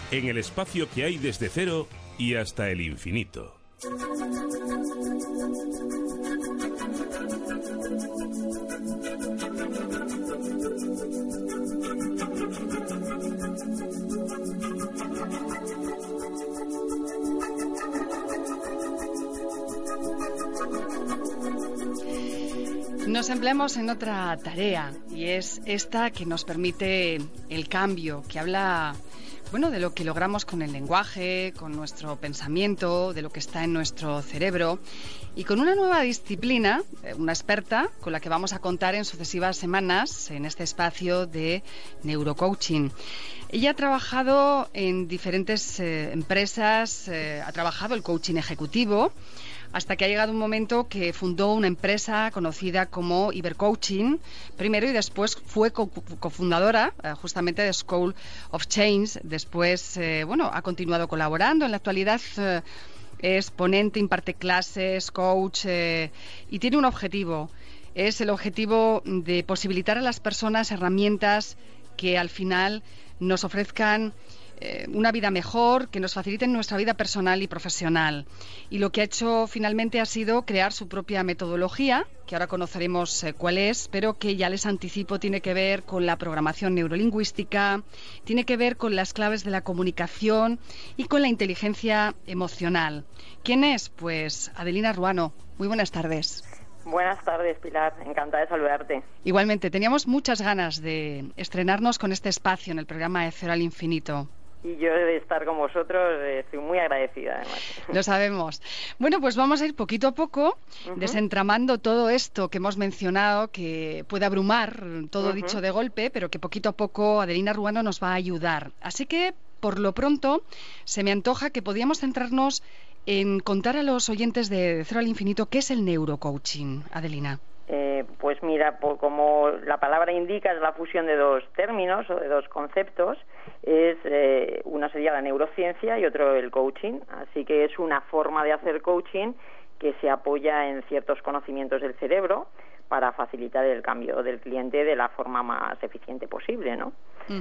en el espacio que hay desde cero y hasta el infinito. Nos empleamos en otra tarea y es esta que nos permite el cambio, que habla, bueno, de lo que logramos con el lenguaje, con nuestro pensamiento, de lo que está en nuestro cerebro y con una nueva disciplina, una experta con la que vamos a contar en sucesivas semanas en este espacio de neurocoaching. Ella ha trabajado en diferentes empresas, ha trabajado el coaching ejecutivo, hasta que ha llegado un momento que fundó una empresa conocida como Ibercoaching, primero, y después fue cofundadora justamente de School of Change. Después, ha continuado colaborando. En la actualidad es ponente, imparte clases, coach y tiene un objetivo. Es el objetivo de posibilitar a las personas herramientas que al final nos ofrezcan una vida mejor, que nos faciliten nuestra vida personal y profesional. Y lo que ha hecho finalmente ha sido crear su propia metodología, que ahora conoceremos cuál es, pero que ya les anticipo tiene que ver con la programación neurolingüística, tiene que ver con las claves de la comunicación y con la inteligencia emocional. ¿Quién es? Pues Adelina Ruano. Muy buenas tardes. Buenas tardes, Pilar. Encantada de saludarte. Igualmente, teníamos muchas ganas de estrenarnos con este espacio en el programa de Cero al Infinito. Y yo de estar con vosotros estoy muy agradecida, además. Lo sabemos. Bueno, pues vamos a ir poquito a poco desentramando todo esto que hemos mencionado, que puede abrumar todo dicho de golpe, pero que poquito a poco Adelina Ruano nos va a ayudar. Así que, por lo pronto, se me antoja que podíamos centrarnos en contar a los oyentes de Cero al Infinito qué es el neurocoaching, Adelina. Pues mira, como la palabra indica, es la fusión de dos términos o de dos conceptos. Uno sería la neurociencia y otro el coaching. Así que es una forma de hacer coaching que se apoya en ciertos conocimientos del cerebro para facilitar el cambio del cliente de la forma más eficiente posible, ¿no?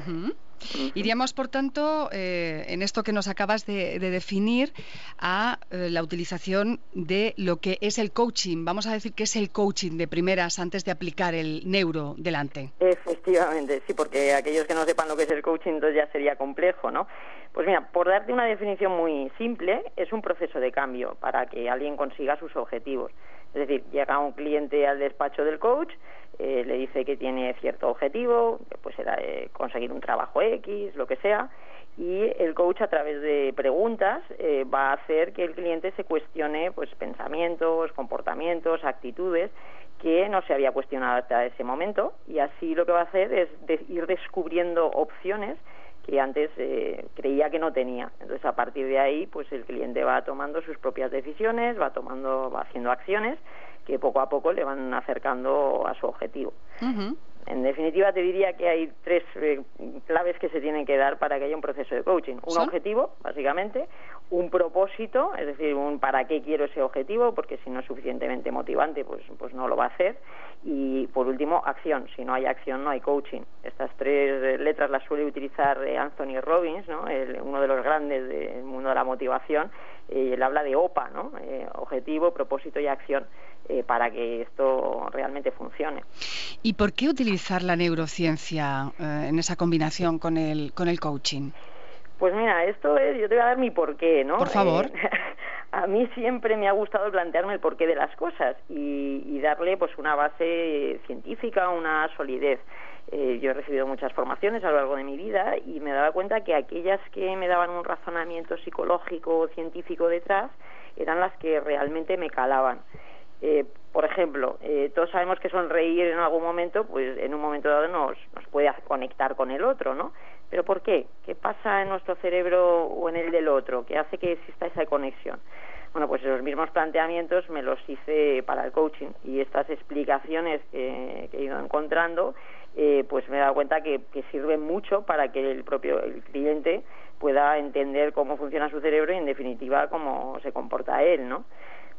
Iríamos, por tanto, en esto que nos acabas de definir, a la utilización de lo que es el coaching. Vamos a decir que es el coaching de primeras antes de aplicar el neuro delante. Efectivamente, sí, porque aquellos que no sepan lo que es el coaching, entonces ya sería complejo, ¿no? Pues mira, por darte una definición muy simple, es un proceso de cambio para que alguien consiga sus objetivos. Es decir, llega un cliente al despacho del coach, le dice que tiene cierto objetivo, que pues será conseguir un trabajo X, lo que sea, y el coach, a través de preguntas, va a hacer que el cliente se cuestione pues pensamientos, comportamientos, actitudes que no se había cuestionado hasta ese momento, y así lo que va a hacer es ir descubriendo opciones que antes creía que no tenía. Entonces, a partir de ahí, pues el cliente va tomando sus propias decisiones, va haciendo acciones que poco a poco le van acercando a su objetivo. En definitiva, te diría que hay tres claves que se tienen que dar para que haya un proceso de coaching. Un objetivo, básicamente, un propósito, es decir, un para qué quiero ese objetivo, porque si no es suficientemente motivante, pues no lo va a hacer. Y, por último, acción. Si no hay acción, no hay coaching. Estas tres letras las suele utilizar Anthony Robbins, ¿no? Uno de los grandes del mundo de la motivación. Él habla de OPA, ¿no? Objetivo, propósito y acción, para que esto realmente funcione. ¿Y por qué utilizar la neurociencia en esa combinación con el coaching? Pues mira, yo te voy a dar mi porqué, ¿no? Por favor. A mí siempre me ha gustado plantearme el porqué de las cosas y darle pues una base científica, una solidez. Yo he recibido muchas formaciones a lo largo de mi vida y me daba cuenta que aquellas que me daban un razonamiento psicológico o científico detrás eran las que realmente me calaban. Por ejemplo, todos sabemos que sonreír en algún momento, pues en un momento dado nos puede conectar con el otro, ¿no? ¿Pero por qué? ¿Qué pasa en nuestro cerebro o en el del otro? ¿Qué hace que exista esa conexión? Bueno, pues los mismos planteamientos me los hice para el coaching, y estas explicaciones que he ido encontrando, pues me he dado cuenta que sirven mucho para que el cliente pueda entender cómo funciona su cerebro y, en definitiva, cómo se comporta él, ¿no?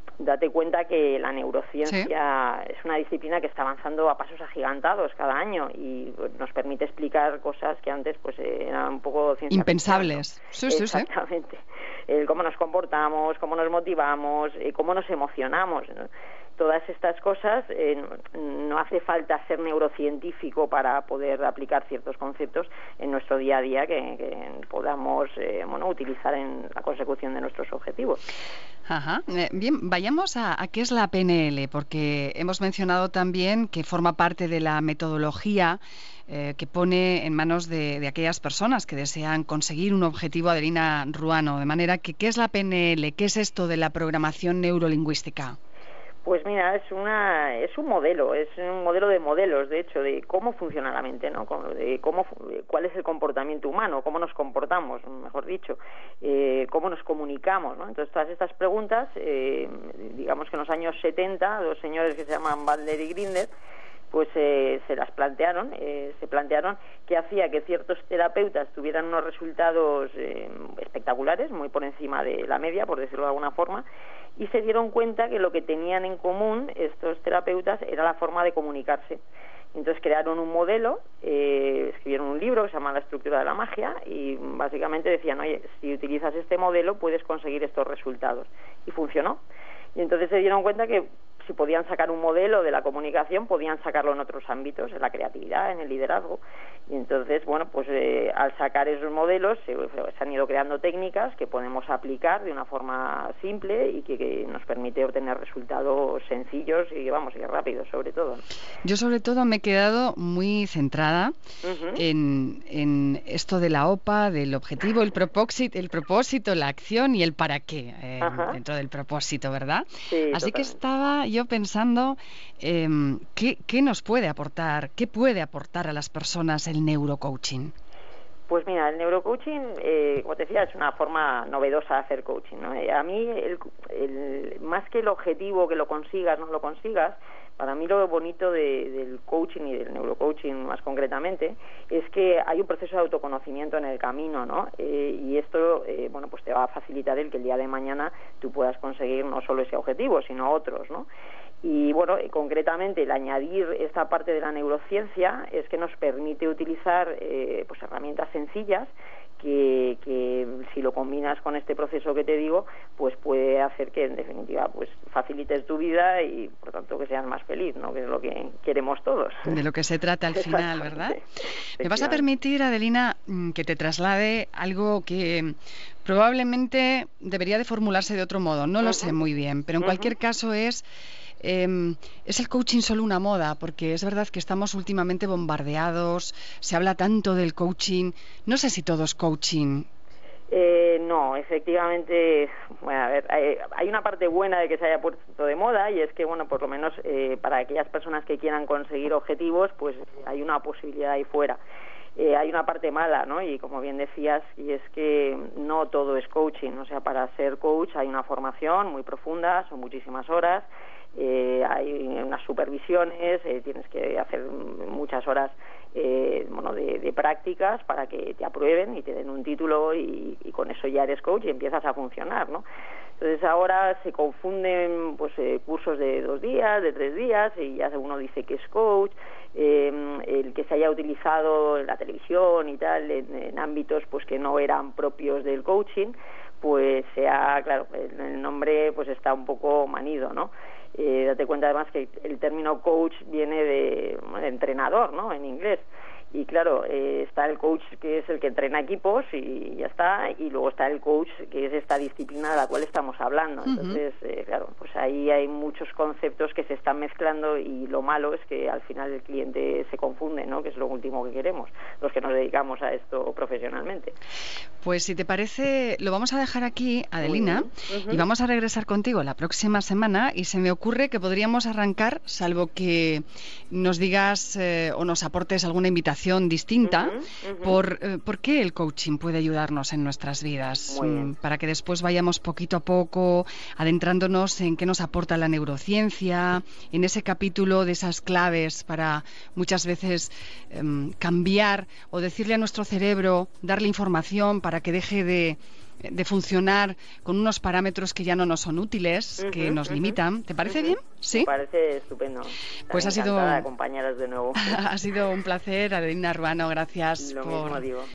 date cuenta que la neurociencia es una disciplina que está avanzando a pasos agigantados cada año y nos permite explicar cosas que antes pues eran un poco ciencia impensables. ficción, ¿no? Exactamente. Cómo nos comportamos, cómo nos motivamos, cómo nos emocionamos, ¿no? Todas estas cosas, no hace falta ser neurocientífico para poder aplicar ciertos conceptos en nuestro día a día que podamos utilizar en la consecución de nuestros objetivos. Ajá. Bien, vayamos a qué es la PNL, porque hemos mencionado también que forma parte de la metodología que pone en manos de aquellas personas que desean conseguir un objetivo, Adelina Ruano. De manera que, ¿qué es la PNL? ¿Qué es esto de la programación neurolingüística? Pues mira, es un modelo de modelos, de hecho, de cómo funciona la mente, ¿no? Cuál es el comportamiento humano, cómo nos comportamos, mejor dicho, cómo nos comunicamos, ¿no? Entonces, todas estas preguntas, digamos que en los años 70, dos señores que se llaman Bandler y Grinder, pues se plantearon qué hacía que ciertos terapeutas tuvieran unos resultados espectaculares, muy por encima de la media, por decirlo de alguna forma, y se dieron cuenta que lo que tenían en común estos terapeutas era la forma de comunicarse. Entonces crearon un modelo, escribieron un libro que se llama La estructura de la magia y básicamente decían, oye, si utilizas este modelo puedes conseguir estos resultados. Y funcionó. Y entonces se dieron cuenta que si podían sacar un modelo de la comunicación, podían sacarlo en otros ámbitos, en la creatividad, en el liderazgo. Y entonces, bueno, pues al sacar esos modelos se han ido creando técnicas que podemos aplicar de una forma simple y que nos permite obtener resultados sencillos y rápidos, sobre todo. Yo sobre todo me he quedado muy centrada en esto de la OPA, del objetivo, el propósito, la acción y el para qué dentro del propósito, ¿verdad? Sí, así totalmente. Que estaba yo pensando qué nos puede aportar, qué puede aportar a las personas el neurocoaching. Pues mira, el neurocoaching, como te decía, es una forma novedosa de hacer coaching, ¿no? A mí, más que el objetivo, que lo consigas, no lo consigas, para mí lo bonito del coaching y del neurocoaching más concretamente es que hay un proceso de autoconocimiento en el camino, ¿no? Y esto, pues te va a facilitar el que el día de mañana tú puedas conseguir no solo ese objetivo, sino otros, ¿no? Y concretamente el añadir esta parte de la neurociencia es que nos permite utilizar herramientas sencillas que si lo combinas con este proceso que te digo, pues puede hacer que en definitiva pues facilites tu vida y por tanto que seas más feliz, ¿no? Que es lo que queremos todos. De lo que se trata al final, ¿verdad? Me vas a permitir, Adelina, que te traslade algo que probablemente debería de formularse de otro modo, no lo sé muy bien, pero en cualquier caso ¿es el coaching solo una moda? Porque es verdad que estamos últimamente bombardeados, se habla tanto del coaching, no sé si todo es coaching. No, efectivamente, hay una parte buena de que se haya puesto de moda y es que, por lo menos para aquellas personas que quieran conseguir objetivos, pues hay una posibilidad ahí fuera. Hay una parte mala, ¿no? Y como bien decías, y es que no todo es coaching, o sea, para ser coach hay una formación muy profunda, son muchísimas horas, hay unas supervisiones, tienes que hacer muchas horas de prácticas para que te aprueben y te den un título y con eso ya eres coach y empiezas a funcionar, ¿no? Entonces ahora se confunden cursos de 2 días, de 3 días y ya uno dice que es coach, el que se haya utilizado en la televisión y tal en ámbitos pues que no eran propios del coaching, pues el nombre pues está un poco manido, ¿no? Date cuenta además que el término coach viene de entrenador, ¿no? En inglés. Y claro, está el coach que es el que entrena equipos y ya está, y luego está el coach que es esta disciplina de la cual estamos hablando. Entonces, pues ahí hay muchos conceptos que se están mezclando y lo malo es que al final el cliente se confunde, ¿no? Que es lo último que queremos, los que nos dedicamos a esto profesionalmente. Pues si te parece, lo vamos a dejar aquí, Adelina, y vamos a regresar contigo la próxima semana y se me ocurre que podríamos arrancar, salvo que nos digas o nos aportes alguna invitación distinta, por qué el coaching puede ayudarnos en nuestras vidas, para que después vayamos poquito a poco adentrándonos en qué nos aporta la neurociencia, en ese capítulo de esas claves para muchas veces cambiar o decirle a nuestro cerebro, darle información para que deje de de funcionar con unos parámetros que ya no nos son útiles, que nos limitan. ¿Te parece bien? Sí. Me parece estupendo. Pues ha sido de acompañaros de nuevo. Ha sido un placer, Adelina Ruano, gracias Lo mismo digo.